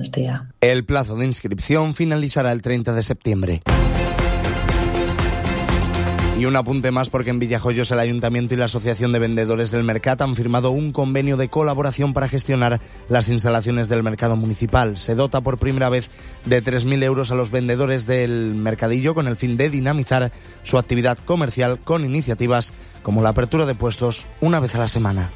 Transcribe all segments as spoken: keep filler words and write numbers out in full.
Donostia. El plazo de inscripción finalizará el treinta de septiembre. Y un apunte más porque en Villajoyos el Ayuntamiento y la Asociación de Vendedores del Mercat han firmado un convenio de colaboración para gestionar las instalaciones del mercado municipal. Se dota por primera vez de tres mil euros a los vendedores del mercadillo con el fin de dinamizar su actividad comercial con iniciativas como la apertura de puestos una vez a la semana.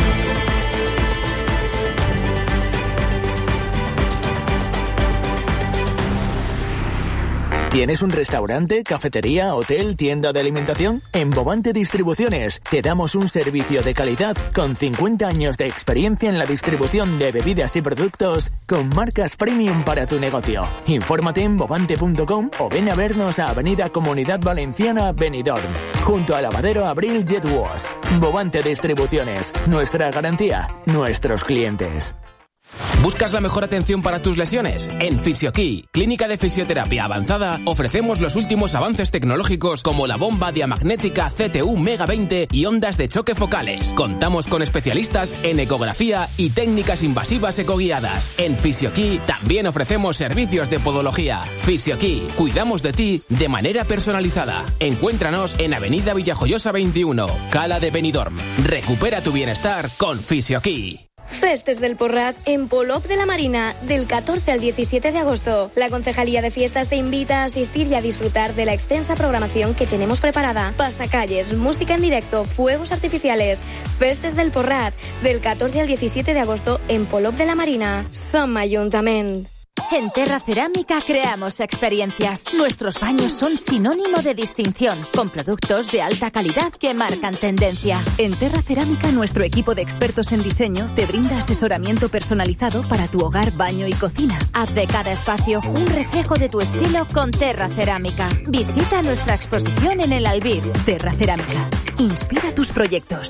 ¿Tienes un restaurante, cafetería, hotel, tienda de alimentación? En Bovante Distribuciones te damos un servicio de calidad con cincuenta años de experiencia en la distribución de bebidas y productos con marcas premium para tu negocio. Infórmate en bovante punto com o ven a vernos a Avenida Comunidad Valenciana, Benidorm, junto al lavadero Abril Jet Wash. Bovante Distribuciones, nuestra garantía, nuestros clientes. ¿Buscas la mejor atención para tus lesiones? En Fisioquí, clínica de fisioterapia avanzada, ofrecemos los últimos avances tecnológicos como la bomba diamagnética C T U Mega veinte y ondas de choque focales. Contamos con especialistas en ecografía y técnicas invasivas ecoguiadas. En Fisioquí también ofrecemos servicios de podología. Fisioquí, cuidamos de ti de manera personalizada. Encuéntranos en Avenida Villajoyosa veintiuno, Cala de Benidorm. Recupera tu bienestar con Fisioquí. Festes del Porrat en Polop de la Marina, del catorce al diecisiete de agosto. La Concejalía de Fiestas te invita a asistir y a disfrutar de la extensa programación que tenemos preparada. Pasacalles, música en directo, fuegos artificiales. Festes del Porrat, del catorce al diecisiete de agosto en Polop de la Marina. Som Ajuntament. En Terra Cerámica creamos experiencias. Nuestros baños son sinónimo de distinción, con productos de alta calidad que marcan tendencia. En Terra Cerámica, nuestro equipo de expertos en diseño te brinda asesoramiento personalizado para tu hogar, baño y cocina. Haz de cada espacio un reflejo de tu estilo con Terra Cerámica. Visita nuestra exposición en el Albir. Terra Cerámica. Inspira tus proyectos.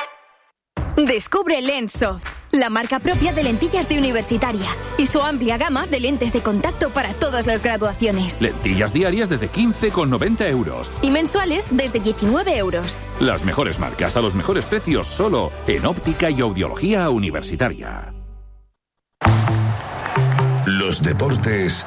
Descubre Lenssoft, la marca propia de lentillas de universitaria y su amplia gama de lentes de contacto para todas las graduaciones. Lentillas diarias desde quince con noventa euros. Y mensuales desde diecinueve euros. Las mejores marcas a los mejores precios solo en óptica y audiología universitaria. Los deportes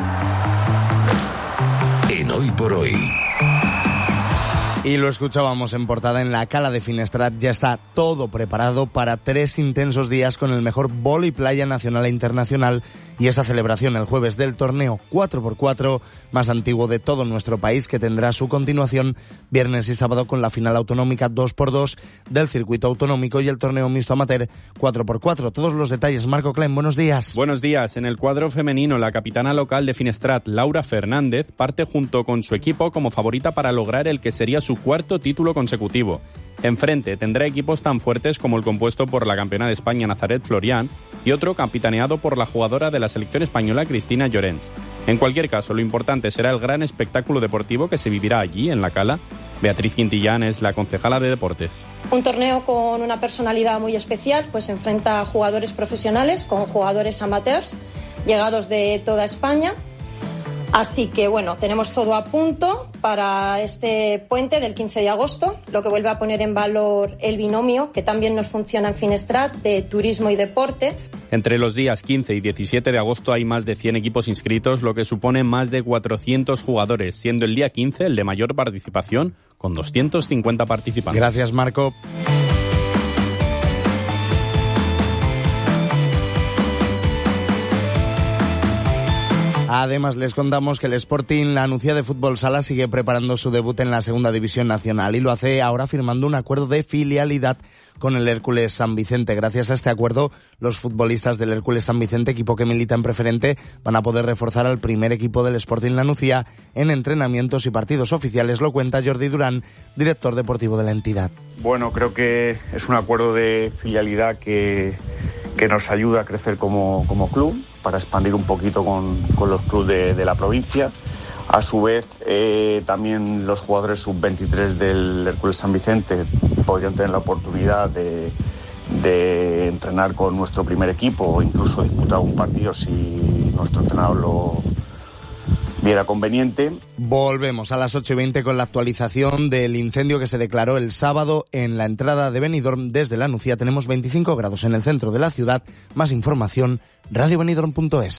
en Hoy por Hoy. Y lo escuchábamos en portada, en la Cala de Finestrat ya está todo preparado para tres intensos días con el mejor vóley playa nacional e internacional y esa celebración el jueves del torneo cuatro por cuatro más antiguo de todo nuestro país, que tendrá su continuación viernes y sábado con la final autonómica dos por dos del circuito autonómico y el torneo mixto amateur cuatro por cuatro. Todos los detalles, Marco Klein, buenos días. Buenos días. En el cuadro femenino, la capitana local de Finestrat, Laura Fernández, parte junto con su equipo como favorita para lograr el que sería su cuarto título consecutivo. Enfrente tendrá equipos tan fuertes como el compuesto por la campeona de España Nazaret Florian y otro capitaneado por la jugadora de la selección española Cristina Llorens. En cualquier caso, lo importante será el gran espectáculo deportivo que se vivirá allí, en la Cala. Beatriz Quintillán es la concejala de deportes. Un torneo con una personalidad muy especial, pues enfrenta a jugadores profesionales con jugadores amateurs llegados de toda España. Así que bueno, tenemos todo a punto para este puente del quince de agosto, lo que vuelve a poner en valor el binomio que también nos funciona en Finestrat de turismo y deporte. Entre los días quince y diecisiete de agosto hay más de cien equipos inscritos, lo que supone más de cuatrocientos jugadores, siendo el día quince el de mayor participación, con doscientos cincuenta participantes. Gracias, Marco. Además, les contamos que el Sporting, la Nucía de Fútbol Sala, sigue preparando su debut en la Segunda División Nacional y lo hace ahora firmando un acuerdo de filialidad con el Hércules San Vicente. Gracias a este acuerdo, los futbolistas del Hércules San Vicente, equipo que milita en preferente, van a poder reforzar al primer equipo del Sporting La Nucía en entrenamientos y partidos oficiales. Lo cuenta Jordi Durán, director deportivo de la entidad. Bueno, creo que es un acuerdo de filialidad que, que nos ayuda a crecer como, como club, para expandir un poquito con, con los clubes de, de la provincia. A su vez, eh, también los jugadores sub veintitrés del Hércules San Vicente podrían tener la oportunidad de, de entrenar con nuestro primer equipo o incluso disputar un partido si nuestro entrenador lo viera conveniente. Volvemos a las ocho y veinte con la actualización del incendio que se declaró el sábado en la entrada de Benidorm desde la Nucía. Tenemos veinticinco grados en el centro de la ciudad. Más información, radio benidorm punto es.